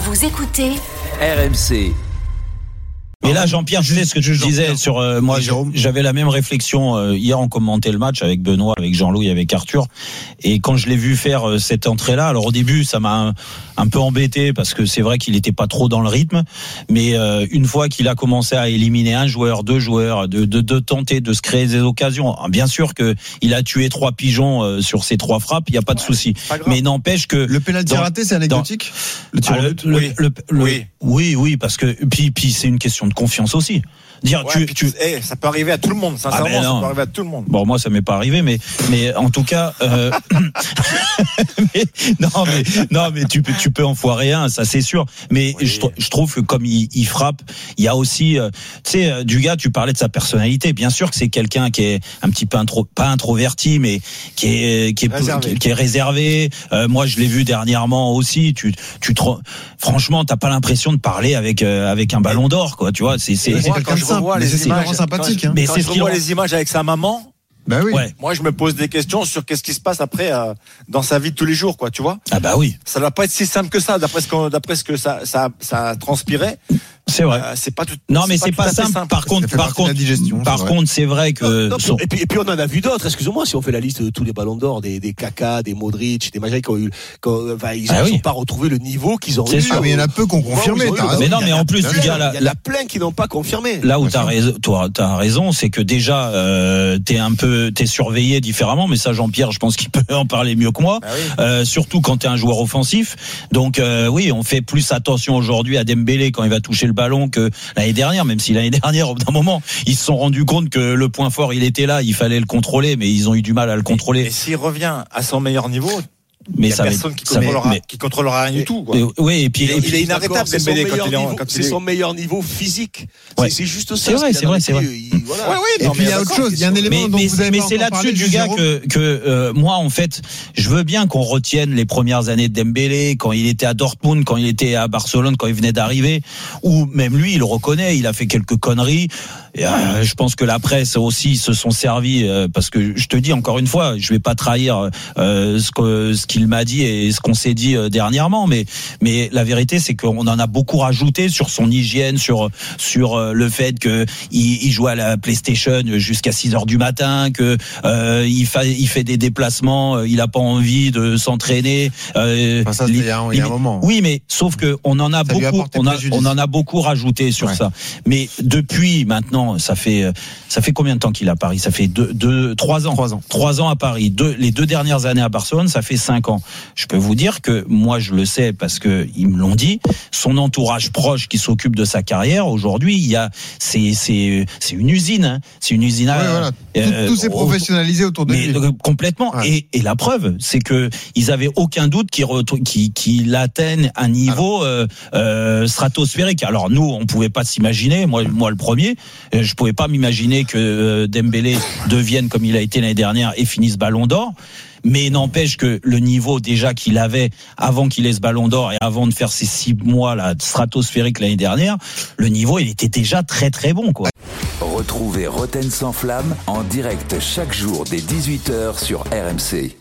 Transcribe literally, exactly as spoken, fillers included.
Vous écoutez R M C. Mais là, Jean-Pierre, je sais ce que je disais sur euh, moi. J'avais la même réflexion euh, hier. On commentait le match avec Benoît, avec Jean-Louis, avec Arthur. Et quand je l'ai vu faire euh, cette entrée-là, alors au début, ça m'a un, un peu embêté parce que c'est vrai qu'il n'était pas trop dans le rythme. Mais euh, une fois qu'il a commencé à éliminer un joueur, deux joueurs, de, de, de tenter de se créer des occasions. Bien sûr que il a tué trois pigeons euh, sur ces trois frappes. Il n'y a pas de souci. Mais n'empêche que le pénalty raté, c'est anecdotique. Dans, le tir ah, le, oui. Le, le, oui. oui, oui, parce que puis puis c'est une question de confiance aussi. Dire ouais, tu, tu... Hey, ça peut arriver à tout le monde, sincèrement, ah ben ça peut arriver à tout le monde. Bon, moi ça m'est pas arrivé, mais mais en tout cas, euh... mais, non mais non mais tu peux tu peux en foirer un, ça c'est sûr. Mais oui. je, je trouve que comme il, il frappe, il y a aussi, euh, tu sais, du gars, tu parlais de sa personnalité. Bien sûr que c'est quelqu'un qui est un petit peu intro, pas introverti, mais qui est qui est réservé. Qui, qui est réservé. Euh, moi, je l'ai vu dernièrement aussi. Tu tu te, franchement, t'as pas l'impression de parler avec euh, avec un ballon d'or, quoi. Tu vois, c'est c'est. Moi, quand je revois les images, sympathique. Quand, hein. mais quand c'est je revois les images avec sa maman. Bah oui. Ouais. Moi, je me pose des questions sur qu'est-ce qui se passe après euh, dans sa vie de tous les jours, quoi. Tu vois. Ah bah oui. Ça doit pas être si simple que ça, d'après ce que d'après ce que ça ça ça transpirait. C'est vrai. Euh, c'est pas tout. Non, mais c'est pas, pas simple. simple. Par contre, par contre, digestion, par contre, c'est vrai que. Non, non, son... et, puis, et puis on en a vu d'autres. Excusez-moi, si on fait la liste de tous les ballons d'or, des, des Kaka, des Modric, des Magic qui ont eu, quand, enfin, ils n'ont ah oui. pas retrouvé le niveau qu'ils ont eu. Ah, mais il y en a peu qui ont confirmé. Mais non, mais en plus, du gars, là, il y en a plein qui n'ont pas confirmé. Là où t'as raison, toi, t'as raison, c'est que déjà, euh, t'es un peu, t'es surveillé différemment. Mais ça, Jean-Pierre, je pense qu'il peut en parler mieux que moi. Ah oui. euh, surtout quand t'es un joueur offensif. Donc, euh, oui, on fait plus attention aujourd'hui à Dembélé quand il va toucher le ballon que l'année dernière, même si l'année dernière, au bout d'un moment, ils se sont rendus compte que le point fort, il était là, il fallait le contrôler, mais ils ont eu du mal à le contrôler. Et s'il revient à son meilleur niveau, mais il y a ça personne va, qui contrôlera, mais, qui contrôlera rien du tout, quoi. Et, oui, et puis il est, il est inarrêtable, c'est son, quand il est, niveau, quand c'est son meilleur niveau physique. Ouais. C'est, c'est juste ça. C'est vrai, c'est vrai, c'est vrai. Il, voilà. ouais, ouais, et non, puis il y a autre chose, il y a un élément mais, dont mais, vous avez mais pas c'est là-dessus du gars que, que euh, moi en fait, je veux bien qu'on retienne les premières années de Dembélé, quand il était à Dortmund, quand il était à Barcelone, quand il venait d'arriver, ou même lui, il le reconnaît, il a fait quelques conneries. Et, euh, je pense que la presse aussi se sont servis euh, parce que je te dis encore une fois, je vais pas trahir euh, ce que ce qu'il m'a dit et ce qu'on s'est dit euh, dernièrement, mais mais la vérité c'est qu'on en a beaucoup rajouté sur son hygiène, sur sur euh, le fait que il, il jouait à la PlayStation jusqu'à six heures du matin, que euh, il fait il fait des déplacements, euh, il a pas envie de s'entraîner. Euh, enfin, ça, il y a un, il y a un moment. Oui, mais sauf que on en a ça beaucoup, on a on en a beaucoup rajouté sur ouais. ça. Mais depuis maintenant, ça fait ça fait combien de temps qu'il est à Paris? Ça fait deux, deux, trois ans. Trois ans. Trois ans à Paris. Deux, les deux dernières années à Barcelone, ça fait cinq ans. Je peux vous dire que moi, je le sais parce que ils me l'ont dit. Son entourage proche qui s'occupe de sa carrière aujourd'hui, il y a c'est c'est c'est une usine. Hein. C'est une usine. À, ouais, voilà. euh, tout, tout s'est professionnalisé autour de mais, lui. Euh, complètement. Ouais. Et, et la preuve, c'est que ils avaient aucun doute qu'il qu'il qu'il atteigne un niveau euh, euh, stratosphérique. Alors nous, on pouvait pas s'imaginer. Moi, moi le premier. Je pouvais pas m'imaginer que Dembélé devienne comme il a été l'année dernière et finisse Ballon d'Or. Mais n'empêche que le niveau déjà qu'il avait avant qu'il ait ce Ballon d'Or et avant de faire ces six mois là stratosphériques l'année dernière, le niveau il était déjà très très bon, quoi. Retrouvez Roten sans flamme en direct chaque jour dès dix-huit heures sur R M C.